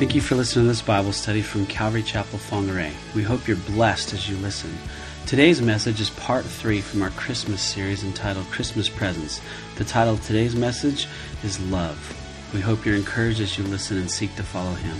Thank you for listening to this Bible study from Calvary Chapel, Whangarei. We hope you're blessed as you listen. Today's message is part 3 from our Christmas series entitled Christmas Presents. The title of today's message is Love. We hope you're encouraged as you listen and seek to follow Him.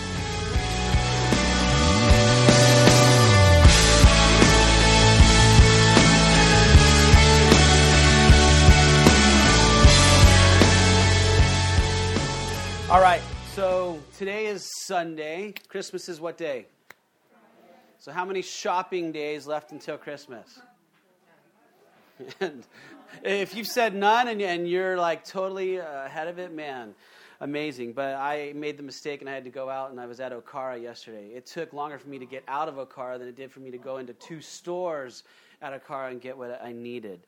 All right, so today is Sunday. Christmas is what day? So how many shopping days left until Christmas? And if you've said none and you're like totally ahead of it, man, amazing. But I made the mistake and I had to go out and I was at Okara yesterday. It took longer for me to get out of Okara than it did for me to go into 2 stores at Okara and get what I needed.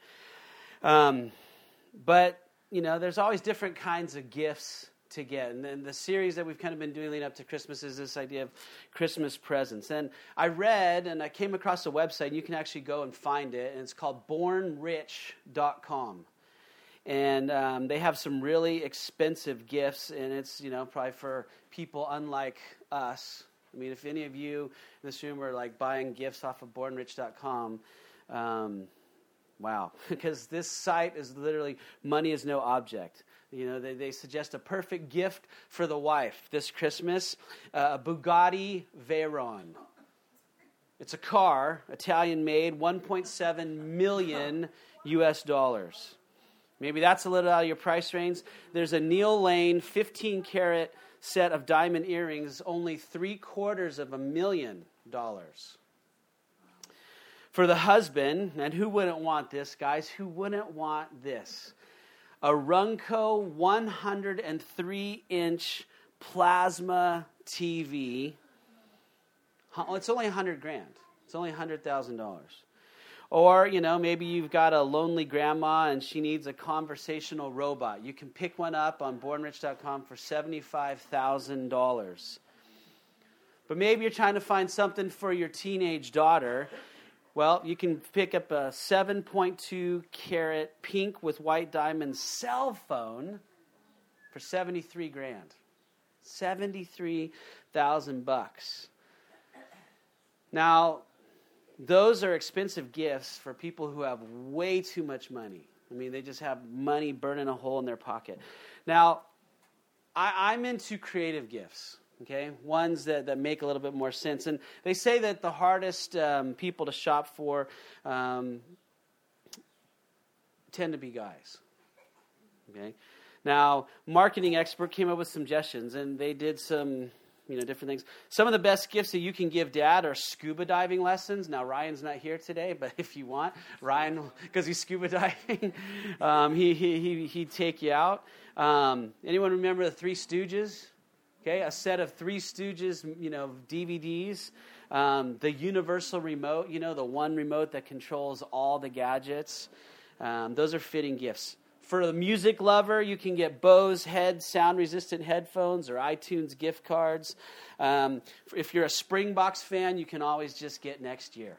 But, you know, there's always different kinds of gifts to get. And then the series that we've kind of been doing leading up to Christmas is this idea of Christmas presents. And I read and I came across a website, and you can actually go and find it, and it's called bornrich.com. And they have some really expensive gifts, and it's, you know, probably for people unlike us. I mean, if any of you in this room are like buying gifts off of bornrich.com, wow, because this site is literally money is no object. You know, they suggest a perfect gift for the wife this Christmas, a Bugatti Veyron. It's a car, Italian-made, $1.7 million US. Maybe that's a little out of your price range. There's a Neil Lane 15-carat set of diamond earrings, only $750,000. For the husband, and who wouldn't want this, guys? Who wouldn't want this? A Runco 103-inch plasma TV. It's only $100,000. It's only $100,000. Or, you know, maybe you've got a lonely grandma and she needs a conversational robot. You can pick one up on bornrich.com for $75,000. But maybe you're trying to find something for your teenage daughter. Well, you can pick up a 7.2-carat pink with white diamond cell phone for $73,000. $73,000. Now, those are expensive gifts for people who have way too much money. I mean, they just have money burning a hole in their pocket. Now, I'm into creative gifts. Okay, ones that make a little bit more sense. And they say that the hardest people to shop for tend to be guys. Okay, now marketing expert came up with suggestions, and they did some different things. Some of the best gifts that you can give dad are scuba diving lessons. Now Ryan's not here today, but if you want Ryan, because he's scuba diving, he'd take you out. Anyone remember the Three Stooges? Okay, a set of Three Stooges, DVDs, the universal remote, the one remote that controls all the gadgets. Those are fitting gifts. For the music lover, you can get Bose sound-resistant headphones or iTunes gift cards. If you're a Springboks fan, you can always just get next year.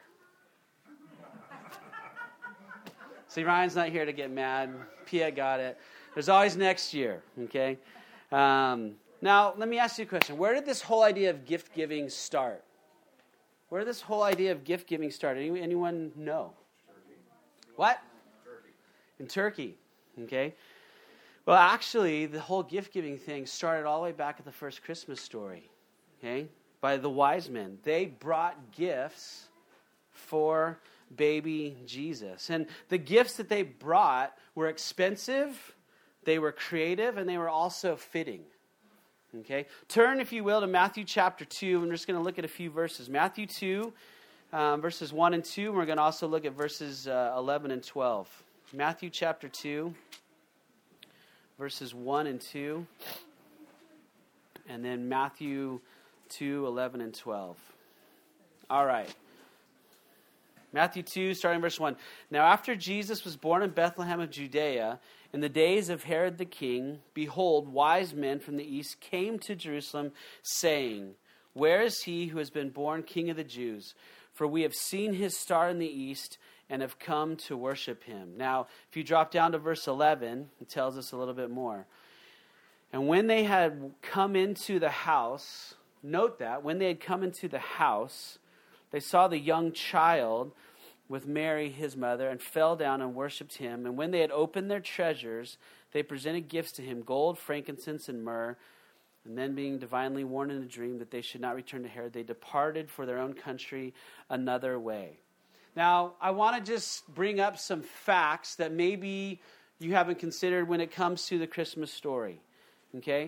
See, Ryan's not here to get mad. Pia got it. There's always next year, okay? Now, let me ask you a question. Where did this whole idea of gift-giving start? Where did this whole idea of gift-giving start? Anyone know? Turkey. What? Turkey. In Turkey, okay. Well, actually, the whole gift-giving thing started all the way back at the first Christmas story, okay, by the wise men. They brought gifts for baby Jesus. And the gifts that they brought were expensive, they were creative, and they were also fitting. Okay, turn, if you will, to Matthew chapter 2, and we're just going to look at a few verses. Matthew 2, verses 1 and 2, and we're going to also look at verses 11 and 12. Matthew chapter 2, verses 1 and 2, and then Matthew 2, 11 and 12. All right. Matthew 2, starting verse 1. Now after Jesus was born in Bethlehem of Judea, in the days of Herod the king, behold, wise men from the east came to Jerusalem, saying, Where is he who has been born King of the Jews? For we have seen his star in the east and have come to worship him. Now, if you drop down to verse 11, it tells us a little bit more. And when they had come into the house, note that, when they had come into the house, they saw the young child with Mary, his mother, and fell down and worshipped him. And when they had opened their treasures, they presented gifts to him, gold, frankincense, and myrrh. And then being divinely warned in a dream that they should not return to Herod, they departed for their own country another way. Now, I want to just bring up some facts that maybe you haven't considered when it comes to the Christmas story. Okay?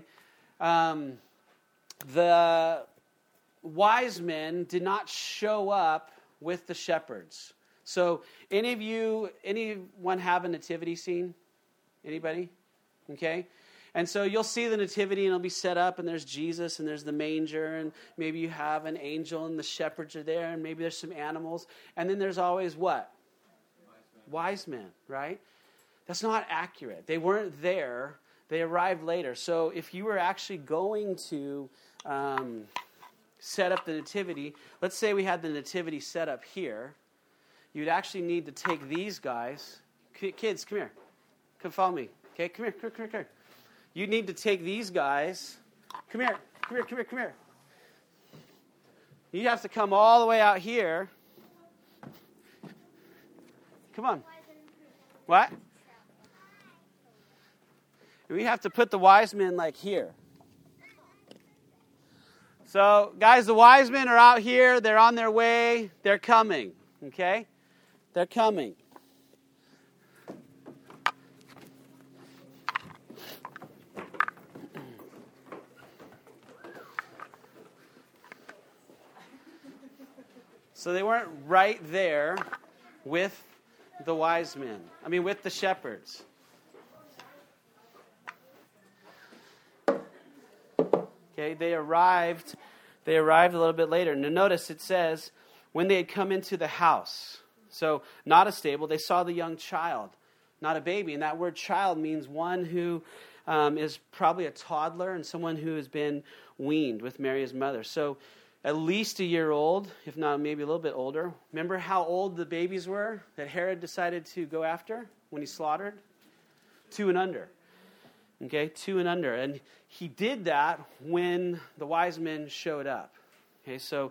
The wise men did not show up with the shepherds. So, anyone have a nativity scene? Anybody? Okay? And so you'll see the nativity and it'll be set up and there's Jesus and there's the manger and maybe you have an angel and the shepherds are there and maybe there's some animals. And then there's always what? Wise men, right? That's not accurate. They weren't there. They arrived later. So if you were actually going to set up the nativity, let's say we had the nativity set up here, you'd actually need to take these guys. Kids, come here. Come follow me. Okay, come here. You need to take these guys. Come here. You have to come all the way out here. Come on. What? We have to put the wise men like here. So, guys, the wise men are out here. They're on their way. They're coming. Okay? They're coming. So they weren't right there with the wise men. With the shepherds. Okay, they arrived a little bit later. Now notice it says, when they had come into the house. So, not a stable, they saw the young child, not a baby. And that word child means one who is probably a toddler and someone who has been weaned with Mary as mother. So, at least a year old, if not maybe a little bit older. Remember how old the babies were that Herod decided to go after when he slaughtered? 2 and under. Okay, 2 and under. And he did that when the wise men showed up. Okay, so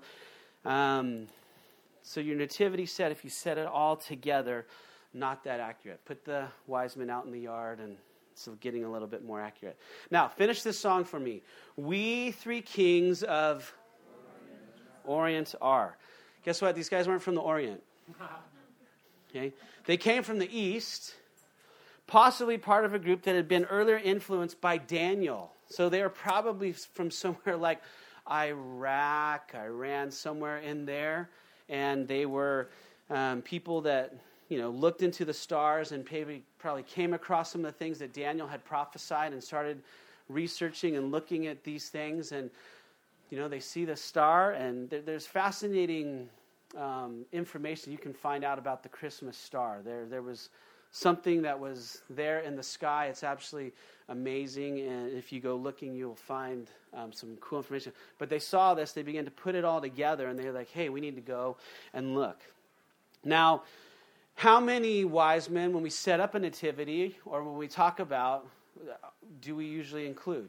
your nativity set, if you set it all together, not that accurate. Put the wise men out in the yard and it's getting a little bit more accurate. Now, finish this song for me. We three kings of Orient are. Guess what? These guys weren't from the Orient. Okay? They came from the East, possibly part of a group that had been earlier influenced by Daniel. So they were probably from somewhere like Iraq, Iran, somewhere in there. And they were people that, looked into the stars and probably came across some of the things that Daniel had prophesied and started researching and looking at these things. And they see the star, and there's fascinating information you can find out about the Christmas star. There was something that was there in the sky. It's absolutely amazing, and if you go looking, you'll find some cool information. But they saw this, they began to put it all together, and they're like, hey, we need to go and look. Now, how many wise men, when we set up a nativity, or when we talk about, do we usually include?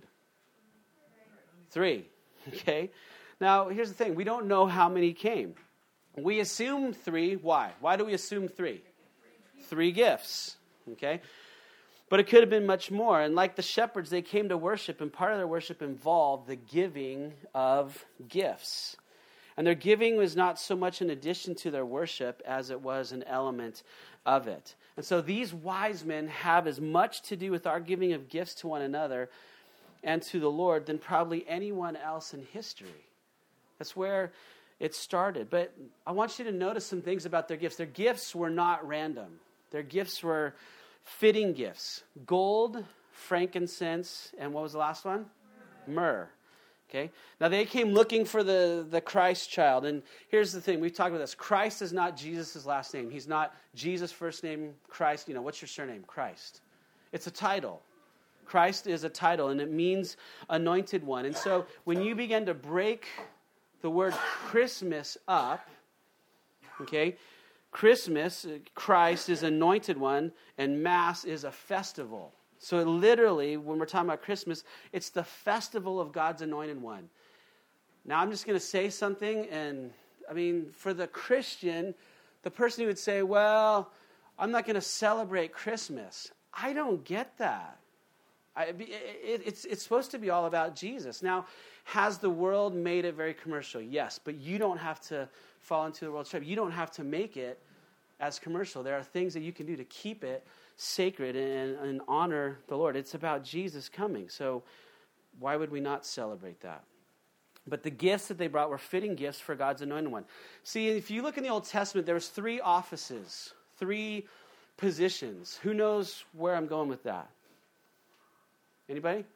3. Okay? Now, here's the thing. We don't know how many came. We assume 3. Why? Why do we assume 3? 3 gifts. Okay? But it could have been much more. And like the shepherds, they came to worship, and part of their worship involved the giving of gifts. And their giving was not so much an addition to their worship as it was an element of it. And so these wise men have as much to do with our giving of gifts to one another and to the Lord than probably anyone else in history. That's where it started. But I want you to notice some things about their gifts. Their gifts were not random. Their gifts were fitting gifts. Gold, frankincense, and what was the last one? Myrrh. Okay? Now they came looking for the Christ child. And here's the thing. We've talked about this. Christ is not Jesus' last name. He's not Jesus' first name, Christ. What's your surname? Christ. It's a title. Christ is a title, and it means anointed one. And so when you begin to break the word Christmas up, okay, Christmas, Christ is anointed one, and Mass is a festival. So literally, when we're talking about Christmas, it's the festival of God's anointed one. Now, I'm just going to say something, and for the Christian, the person who would say, well, I'm not going to celebrate Christmas. I don't get that. It's supposed to be all about Jesus. Now, has the world made it very commercial? Yes, but you don't have to fall into the world's trap. You don't have to make it as commercial. There are things that you can do to keep it sacred and honor the Lord. It's about Jesus coming. So why would we not celebrate that? But the gifts that they brought were fitting gifts for God's anointed one. See, if you look in the Old Testament, there was 3 offices, 3 positions. Who knows where I'm going with that? Anybody?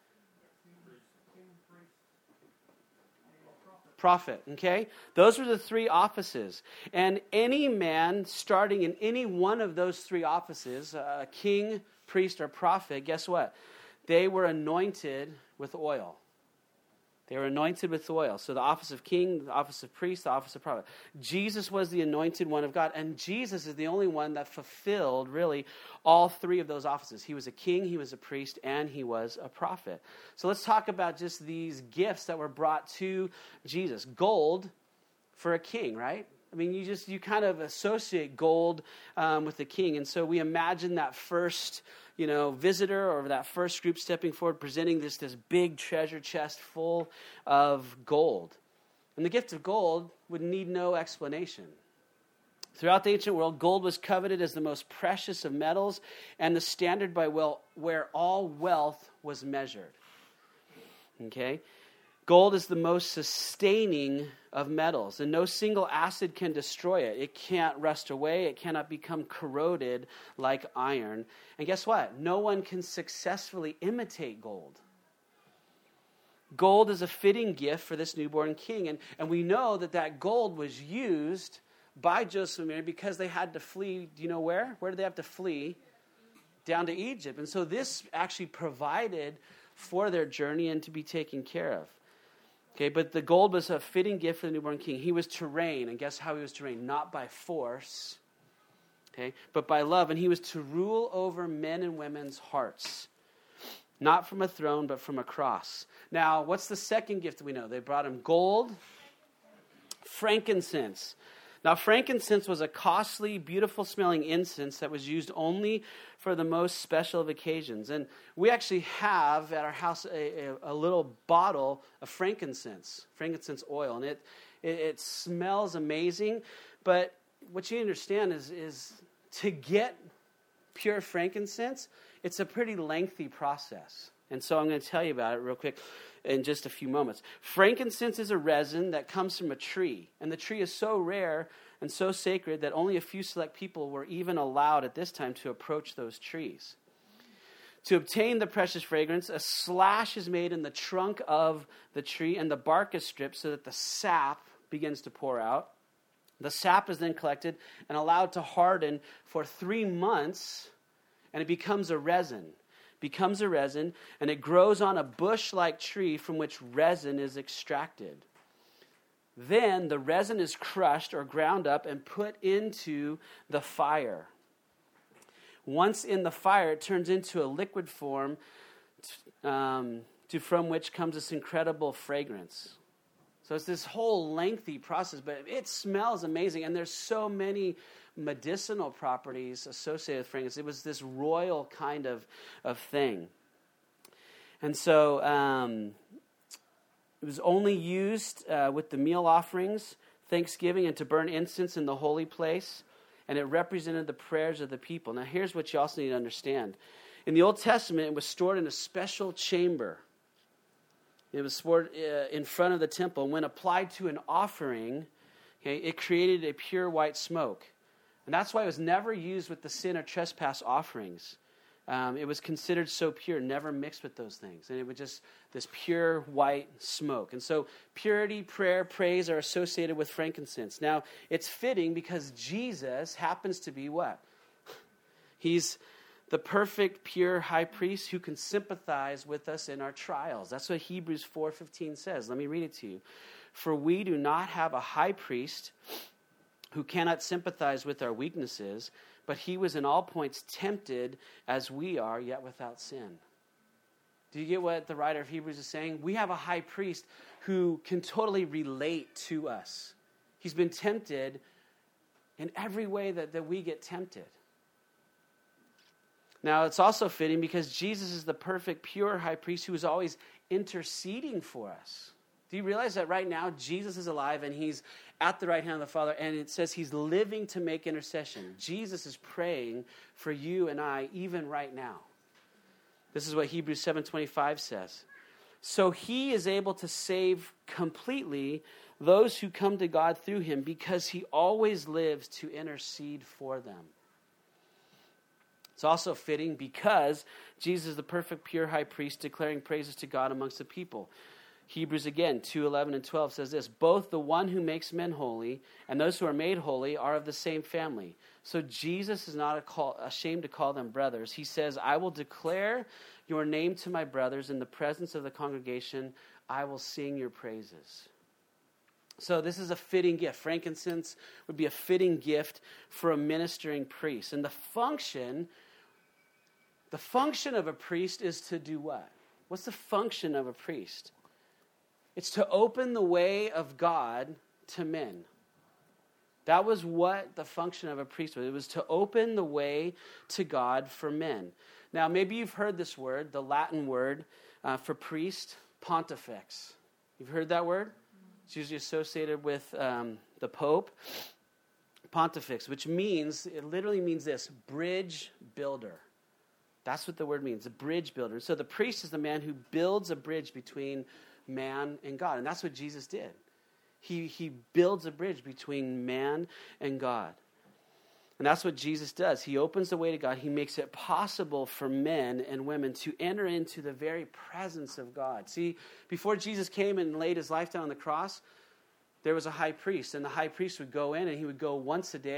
Prophet, okay? Those were the 3 offices. And any man starting in any one of those 3 offices, a king, priest, or prophet, guess what? They were anointed with oil. They were anointed with oil. So the office of king, the office of priest, the office of prophet. Jesus was the anointed one of God. And Jesus is the only one that fulfilled, really, all 3 of those offices. He was a king, he was a priest, and he was a prophet. So let's talk about just these gifts that were brought to Jesus. Gold for a king, right? You kind of associate gold with the king. And so we imagine that first visitor or that first group stepping forward, presenting this big treasure chest full of gold. And the gift of gold would need no explanation. Throughout the ancient world, gold was coveted as the most precious of metals and the standard by where all wealth was measured. Okay? Gold is the most sustaining of metals, and no single acid can destroy it. It can't rust away. It cannot become corroded like iron. And guess what? No one can successfully imitate gold. Gold is a fitting gift for this newborn king. And we know that gold was used by Joseph and Mary because they had to flee. Do you know where? Where did they have to flee? Down to Egypt. And so this actually provided for their journey and to be taken care of. Okay, but the gold was a fitting gift for the newborn king. He was to reign, and guess how he was to reign? Not by force, okay, but by love. And he was to rule over men and women's hearts. Not from a throne, but from a cross. Now, what's the second gift that we know? They brought him gold, frankincense. Now, frankincense was a costly, beautiful-smelling incense that was used only for the most special of occasions. And we actually have at our house a little bottle of frankincense oil. And it smells amazing. But what you understand is to get pure frankincense, it's a pretty lengthy process. And so I'm going to tell you about it real quick in just a few moments. Frankincense is a resin that comes from a tree. And the tree is so rare and so sacred that only a few select people were even allowed at this time to approach those trees. To obtain the precious fragrance, a slash is made in the trunk of the tree and the bark is stripped so that the sap begins to pour out. The sap is then collected and allowed to harden for 3 months, and it becomes a resin. And it grows on a bush-like tree from which resin is extracted. Then the resin is crushed or ground up and put into the fire. Once in the fire, it turns into a liquid form from which comes this incredible fragrance. So it's this whole lengthy process, but it smells amazing. And there's so many medicinal properties associated with fragrance. It was this royal kind of thing. And so it was only used with the meal offerings, Thanksgiving, and to burn incense in the holy place. And it represented the prayers of the people. Now here's what you also need to understand. In the Old Testament, it was stored in a special chamber. It was stored in front of the temple. When applied to an offering, okay, it created a pure white smoke. And that's why it was never used with the sin or trespass offerings. It was considered so pure, never mixed with those things. And it was just this pure white smoke. And so purity, prayer, praise are associated with frankincense. Now, it's fitting because Jesus happens to be what? He's the perfect, pure high priest who can sympathize with us in our trials. That's what Hebrews 4:15 says. Let me read it to you. For we do not have a high priest who cannot sympathize with our weaknesses, but he was in all points tempted as we are, yet without sin. Do you get what the writer of Hebrews is saying? We have a high priest who can totally relate to us. He's been tempted in every way that we get tempted. Now, it's also fitting because Jesus is the perfect, pure high priest who is always interceding for us. Do you realize that right now Jesus is alive and he's at the right hand of the Father, and it says he's living to make intercession. Jesus is praying for you and I even right now. This is what Hebrews 7:25 says. So he is able to save completely those who come to God through him because he always lives to intercede for them. It's also fitting because Jesus is the perfect, pure high priest declaring praises to God amongst the people. Hebrews again, 2:11 and 12 says this, both the one who makes men holy and those who are made holy are of the same family. So Jesus is not ashamed to call them brothers. He says, I will declare your name to my brothers in the presence of the congregation. I will sing your praises. So this is a fitting gift. Frankincense would be a fitting gift for a ministering priest. And the function of a priest is to do what? What's the function of a priest? It's to open the way of God to men. That was what the function of a priest was. It was to open the way to God for men. Now, maybe you've heard this word, the Latin word for priest, pontifex. You've heard that word? It's usually associated with the Pope. Pontifex, which means, it literally means this, bridge builder. That's what the word means, a bridge builder. So the priest is the man who builds a bridge between man and God. And that's what Jesus did. He builds a bridge between man and God. And that's what Jesus does. He opens the way to God. He makes it possible for men and women to enter into the very presence of God. See, before Jesus came and laid his life down on the cross, there was a high priest. And the high priest would go in and he would go once a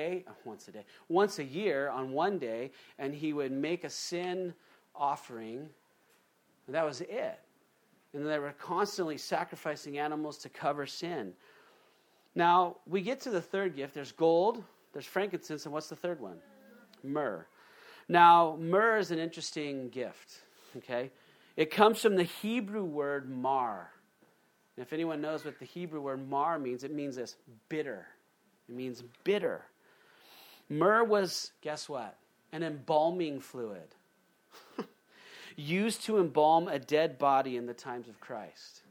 year on one day, and he would make a sin offering. And that was it. And they were constantly sacrificing animals to cover sin. Now, we get to the third gift. There's gold, there's frankincense, and what's the third one? Myrrh. Now, myrrh is an interesting gift, okay? It comes from the Hebrew word mar. And if anyone knows what the Hebrew word mar means, it means this, bitter. It means bitter. Myrrh was, guess what? An embalming fluid. Used to embalm a dead body in the times of Christ.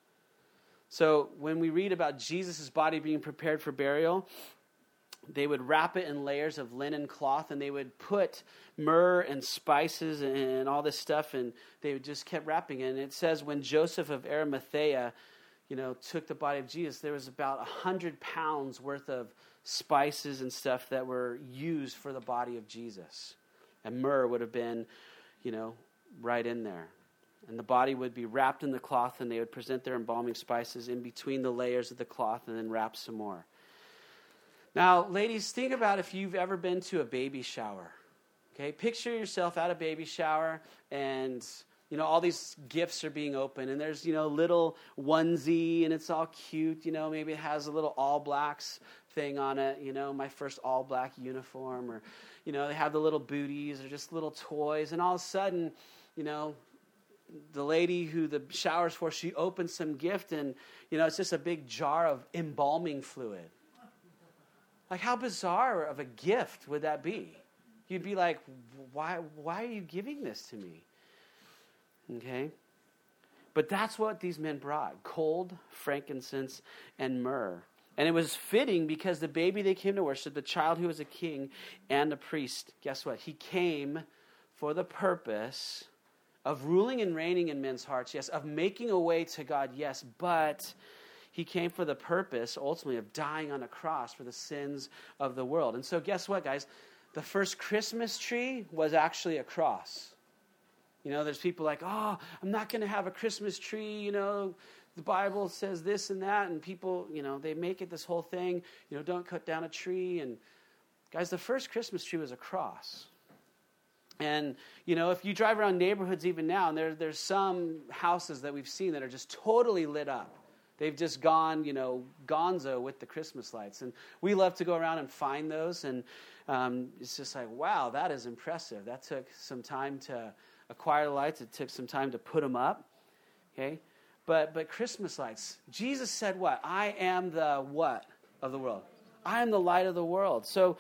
So when we read about Jesus' body being prepared for burial, they would wrap it in layers of linen cloth, and they would put myrrh and spices and all this stuff, and they would just kept wrapping it. And it says when Joseph of Arimathea, took the body of Jesus, there was about 100 pounds worth of spices and stuff that were used for the body of Jesus. And myrrh would have been, right in there. And the body would be wrapped in the cloth, and they would present their embalming spices in between the layers of the cloth and then wrap some more. Now, ladies, think about if you've ever been to a baby shower. Okay, picture yourself at a baby shower, and all these gifts are being opened, and there's little onesie, and it's all cute. Maybe it has a little All Blacks thing on it. My first All Black uniform, or they have the little booties or just little toys, and all of a sudden, the lady who the shower's for, she opens some gift, and it's just a big jar of embalming fluid. Like, how bizarre of a gift would that be? You'd be like, why are you giving this to me? Okay? But that's what these men brought. Gold, frankincense, and myrrh. And it was fitting because the baby they came to worship, the child who was a king and a priest, guess what? He came for the purpose of ruling and reigning in men's hearts, yes, of making a way to God, yes, but he came for the purpose, ultimately, of dying on a cross for the sins of the world. And so guess what, guys? The first Christmas tree was actually a cross. There's people like, oh, I'm not going to have a Christmas tree, the Bible says this and that, and people, they make it this whole thing, don't cut down a tree. And guys, the first Christmas tree was a cross. And, if you drive around neighborhoods even now, and there's some houses that we've seen that are just totally lit up. They've just gone, gonzo with the Christmas lights. And we love to go around and find those. And it's just like, wow, that is impressive. That took some time to acquire the lights. It took some time to put them up. Okay? But Christmas lights, Jesus said what? I am the what of the world? I am the light of the world. So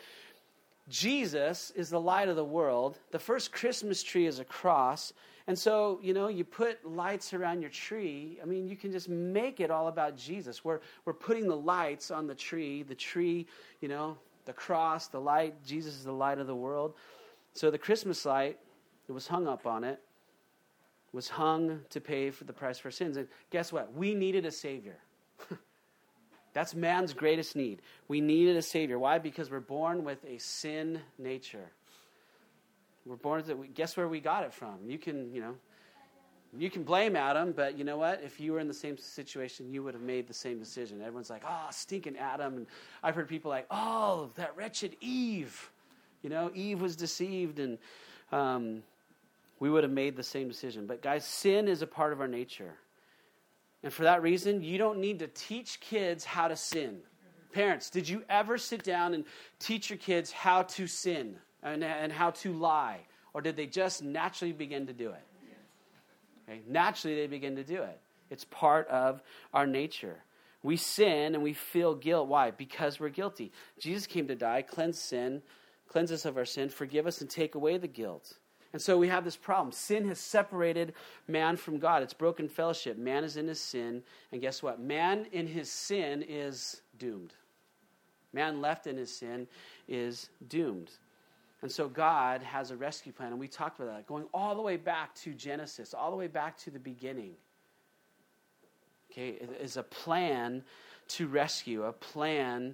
Jesus is the light of the world. The first Christmas tree is a cross. And so, you put lights around your tree. I mean, you can just make it all about Jesus. We're putting the lights on the tree, the cross, the light. Jesus is the light of the world. So the Christmas light, it was hung up on it, was hung to pay for the price for sins. And guess what? We needed a Savior. That's man's greatest need. We needed a Savior. Why? Because we're born with a sin nature. We're born with it. Guess where we got it from? You can blame Adam, but you know what? If you were in the same situation, you would have made the same decision. Everyone's like, oh, stinking Adam. And I've heard people like, oh, that wretched Eve. Eve was deceived, and we would have made the same decision. But guys, sin is a part of our nature. And for that reason, you don't need to teach kids how to sin. Parents, did you ever sit down and teach your kids how to sin and how to lie? Or did they just naturally begin to do it? Okay? Naturally, they begin to do it. It's part of our nature. We sin and we feel guilt. Why? Because we're guilty. Jesus came to die, cleanse us of our sin, forgive us, and take away the guilt. And so we have this problem. Sin has separated man from God. It's broken fellowship. Man is in his sin. And guess what? Man in his sin is doomed. Man left in his sin is doomed. And so God has a rescue plan. And we talked about that, going all the way back to Genesis, all the way back to the beginning. Okay, it is a plan to rescue, a plan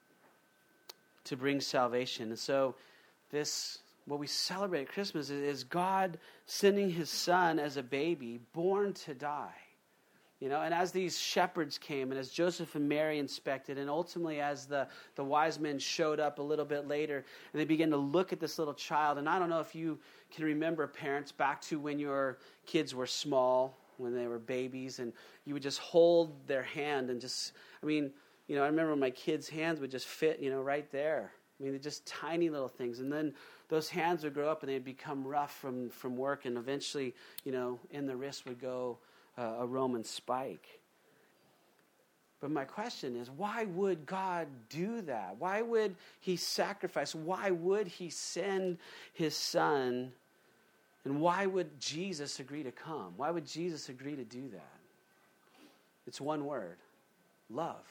to bring salvation. And so what we celebrate at Christmas is God sending his son as a baby, born to die. And as these shepherds came, and as Joseph and Mary inspected, and ultimately as the wise men showed up a little bit later, and they began to look at this little child. And I don't know if you can remember, parents, back to when your kids were small, when they were babies, and you would just hold their hand and I remember when my kids' hands would just fit, right there. They're just tiny little things. And then those hands would grow up and they'd become rough from work, and eventually, in the wrist would go a Roman spike. But my question is, why would God do that? Why would he sacrifice? Why would he send his son? And why would Jesus agree to come? Why would Jesus agree to do that? It's one word: love.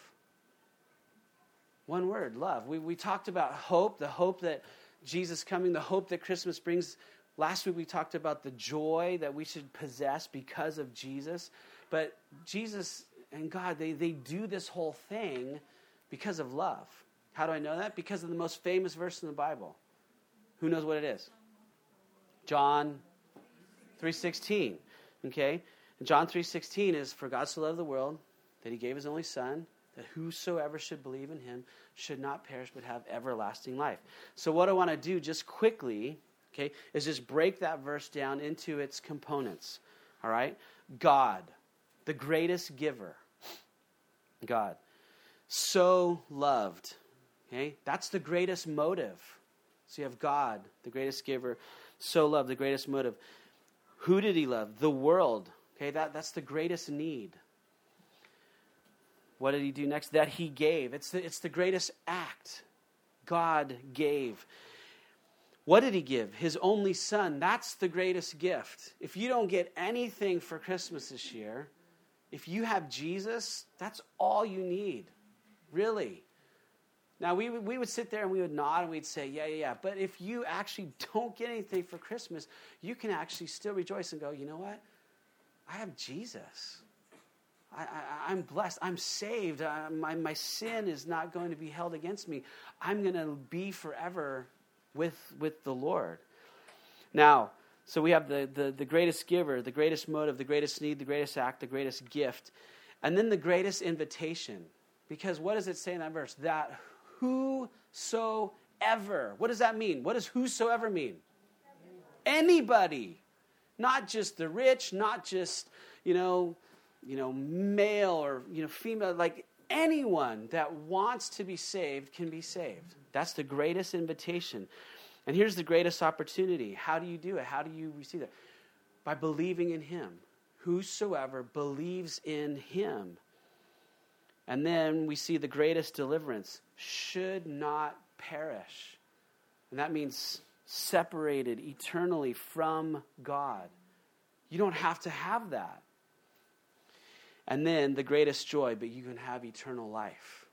One word, love. We talked about hope, the hope that Jesus coming, the hope that Christmas brings. Last week we talked about the joy that we should possess because of Jesus. But Jesus and God, they do this whole thing because of love. How do I know that? Because of the most famous verse in the Bible. Who knows what it is? John 3:16. Okay? And John 3:16 is, for God so loved the world that he gave his only son, that whosoever should believe in him should not perish but have everlasting life. So what I want to do just quickly, okay, is just break that verse down into its components. All right? God, the greatest giver. God. So loved. Okay? That's the greatest motive. So you have God, the greatest giver. So loved, the greatest motive. Who did he love? The world. Okay, that's the greatest need. What did he do next? That he gave. It's the greatest act. God gave. What did he give? His only son. That's the greatest gift. If you don't get anything for Christmas this year, if you have Jesus, that's all you need. Really. Now, we would sit there and we would nod and we'd say, yeah. But if you actually don't get anything for Christmas, you can actually still rejoice and go, you know what? I have Jesus. I'm blessed. I'm saved. My sin is not going to be held against me. I'm going to be forever with the Lord. Now, so we have the greatest giver, the greatest motive, the greatest need, the greatest act, the greatest gift, and then the greatest invitation. Because what does it say in that verse? That whosoever. What does that mean? What does whosoever mean? Anybody. Not just the rich, not just, male or, female, like anyone that wants to be saved can be saved. That's the greatest invitation. And here's the greatest opportunity. How do you do it? How do you receive that? By believing in him. Whosoever believes in him. And then we see the greatest deliverance. Should not perish. And that means separated eternally from God. You don't have to have that. And then the greatest joy, but you can have eternal life.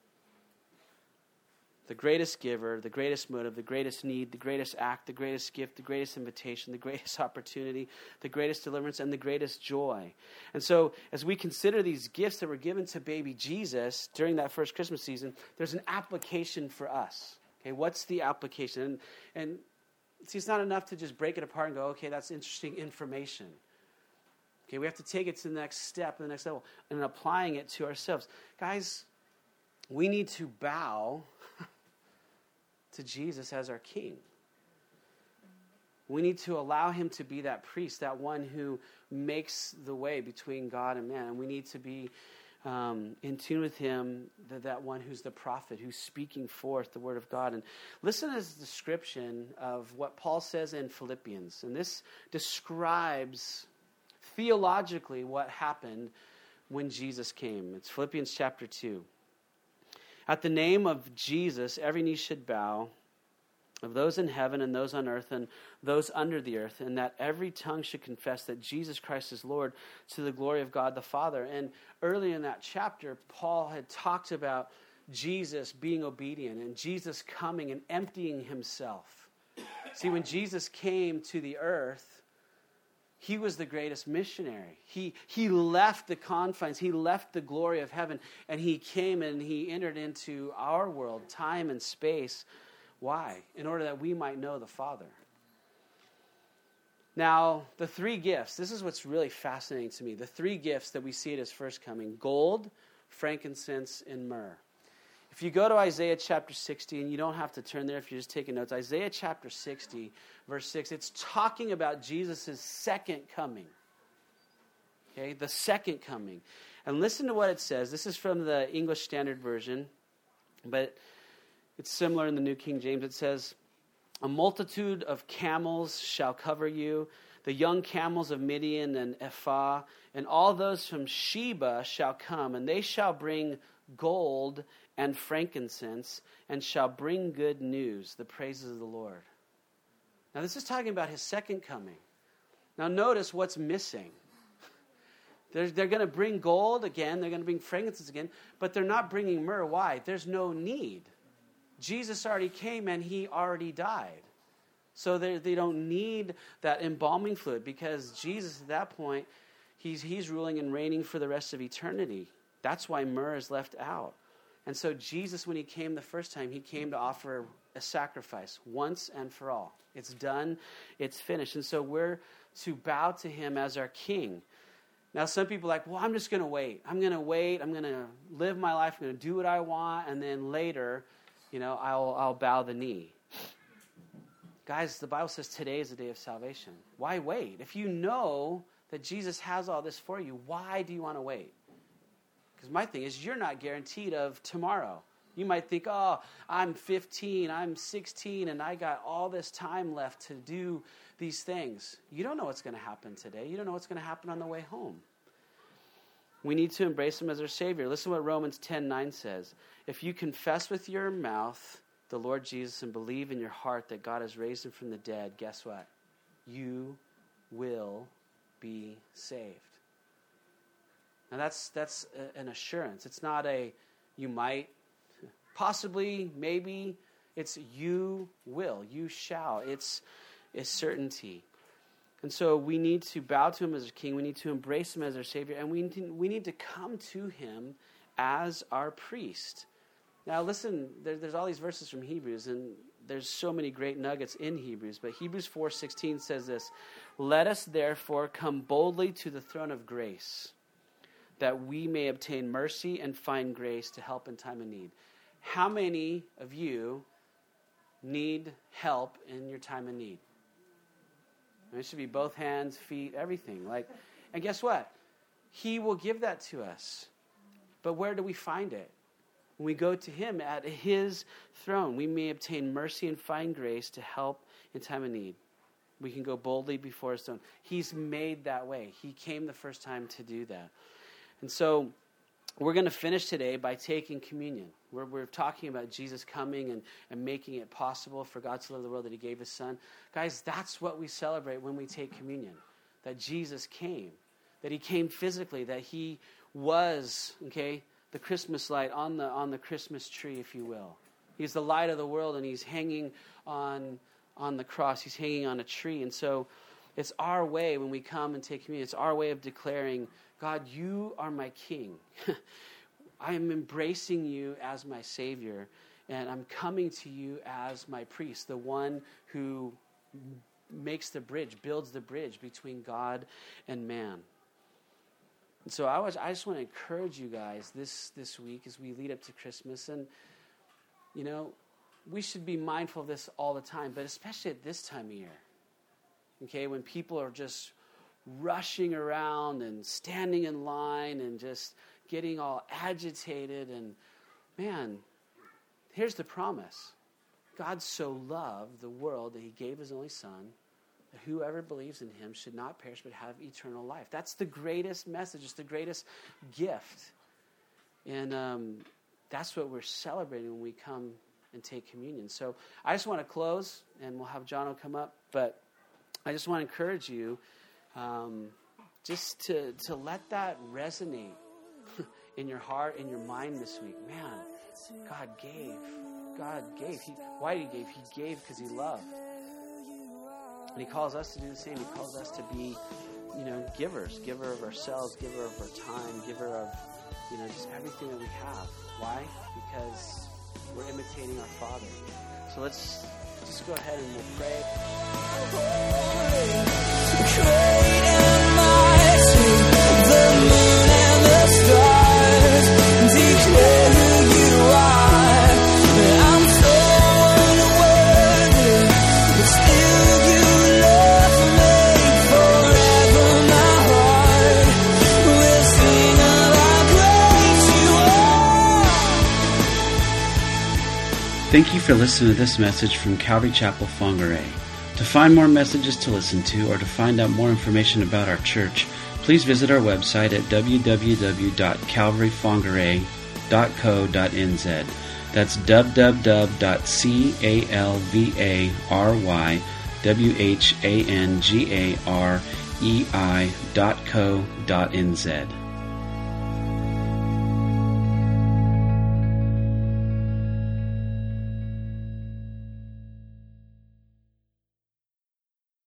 The greatest giver, the greatest motive, the greatest need, the greatest act, the greatest gift, the greatest invitation, the greatest opportunity, the greatest deliverance, and the greatest joy. And so as we consider these gifts that were given to baby Jesus during that first Christmas season, there's an application for us. Okay, what's the application? And see, it's not enough to just break it apart and go, okay, that's interesting information. Okay, we have to take it to the next step, the next level, and applying it to ourselves. Guys, we need to bow to Jesus as our King. We need to allow him to be that priest, that one who makes the way between God and man. And we need to be in tune with him, that one who's the prophet, who's speaking forth the word of God. And listen to this description of what Paul says in Philippians. And this describes theologically what happened when Jesus came. It's Philippians chapter 2. At the name of Jesus, every knee should bow, of those in heaven and those on earth and those under the earth, and that every tongue should confess that Jesus Christ is Lord, to the glory of God the Father. And early in that chapter, Paul had talked about Jesus being obedient and Jesus coming and emptying himself. See, when Jesus came to the earth, he was the greatest missionary. He left the confines. He left the glory of heaven. And he came and he entered into our world, time and space. Why? In order that we might know the Father. Now, the three gifts. This is what's really fascinating to me. The three gifts that we see at his first coming. Gold, frankincense, and myrrh. If you go to Isaiah chapter 60, and you don't have to turn there if you're just taking notes. Isaiah chapter 60, verse 6, it's talking about Jesus' second coming. Okay, the second coming. And listen to what it says. This is from the English Standard Version, but it's similar in the New King James. It says, a multitude of camels shall cover you, the young camels of Midian and Ephah, and all those from Sheba shall come, and they shall bring gold and frankincense, and shall bring good news, the praises of the Lord. Now this is talking about his second coming. Now notice what's missing. They're going to bring gold again, they're going to bring frankincense again, but they're not bringing myrrh. Why? There's no need. Jesus already came and he already died. So they don't need that embalming fluid, because Jesus at that point, he's ruling and reigning for the rest of eternity. That's why myrrh is left out. And so Jesus, when he came the first time, he came to offer a sacrifice once and for all. It's done. It's finished. And so we're to bow to him as our King. Now, some people are like, well, I'm just going to wait. I'm going to wait. I'm going to live my life. I'm going to do what I want. And then later, I'll bow the knee. Guys, the Bible says today is the day of salvation. Why wait? If you know that Jesus has all this for you, why do you want to wait? Because my thing is, you're not guaranteed of tomorrow. You might think, oh, I'm 15, I'm 16, and I got all this time left to do these things. You don't know what's going to happen today. You don't know what's going to happen on the way home. We need to embrace him as our Savior. Listen to what Romans 10:9 says. If you confess with your mouth the Lord Jesus and believe in your heart that God has raised him from the dead, guess what? You will be saved. Now that's an assurance. It's not a you might, possibly, maybe. It's you will, you shall. It's a certainty. And so we need to bow to him as our King. We need to embrace him as our Savior. And we need to come to him as our priest. Now listen, there's all these verses from Hebrews, and there's so many great nuggets in Hebrews. But Hebrews 4:16 says this, let us therefore come boldly to the throne of grace, that we may obtain mercy and find grace to help in time of need. How many of you need help in your time of need? It should be both hands, feet, everything. And guess what? he will give that to us. But where do we find it? When we go to him at his throne, we may obtain mercy and find grace to help in time of need. We can go boldly before his throne. He's made that way. He came the first time to do that. And so we're going to finish today by taking communion. We're talking about Jesus coming and making it possible for God to love the world, that he gave his son. Guys, that's what we celebrate when we take communion. That Jesus came. That he came physically. That he was, the Christmas light on the Christmas tree, if you will. He's the light of the world, and he's hanging on the cross. He's hanging on a tree. And so it's our way when we come and take communion. It's our way of declaring, God, you are my king. I am embracing you as my Savior, and I'm coming to you as my priest, the one who makes the bridge, builds the bridge between God and man. And so I just want to encourage you guys this week as we lead up to Christmas. And, we should be mindful of this all the time, but especially at this time of year. When people are just rushing around and standing in line and just getting all agitated. And, man, here's the promise. God so loved the world that he gave his only son, that whoever believes in him should not perish but have eternal life. That's the greatest message. It's the greatest gift. And that's what we're celebrating when we come and take communion. So I just want to close, and we'll have Jono come up. But I just want to encourage you just to let that resonate in your heart, in your mind this week. Man, God gave. Why did he give? He gave because he loved. And he calls us to do the same. He calls us to be, givers. Giver of ourselves, giver of our time, giver of, just everything that we have. Why? Because we're imitating our Father. So let's just go ahead and we'll pray. Great and mighty, the moon and the stars declare who you are. I'm so unworthy, but still you love me forever. My heart will sing of how great you are. Thank you for listening to this message from Calvary Chapel, Whangarei. To find more messages to listen to or to find out more information about our church, please visit our website at www.calvarywangarei.co.nz. That's www.calvarywangarei.co.nz.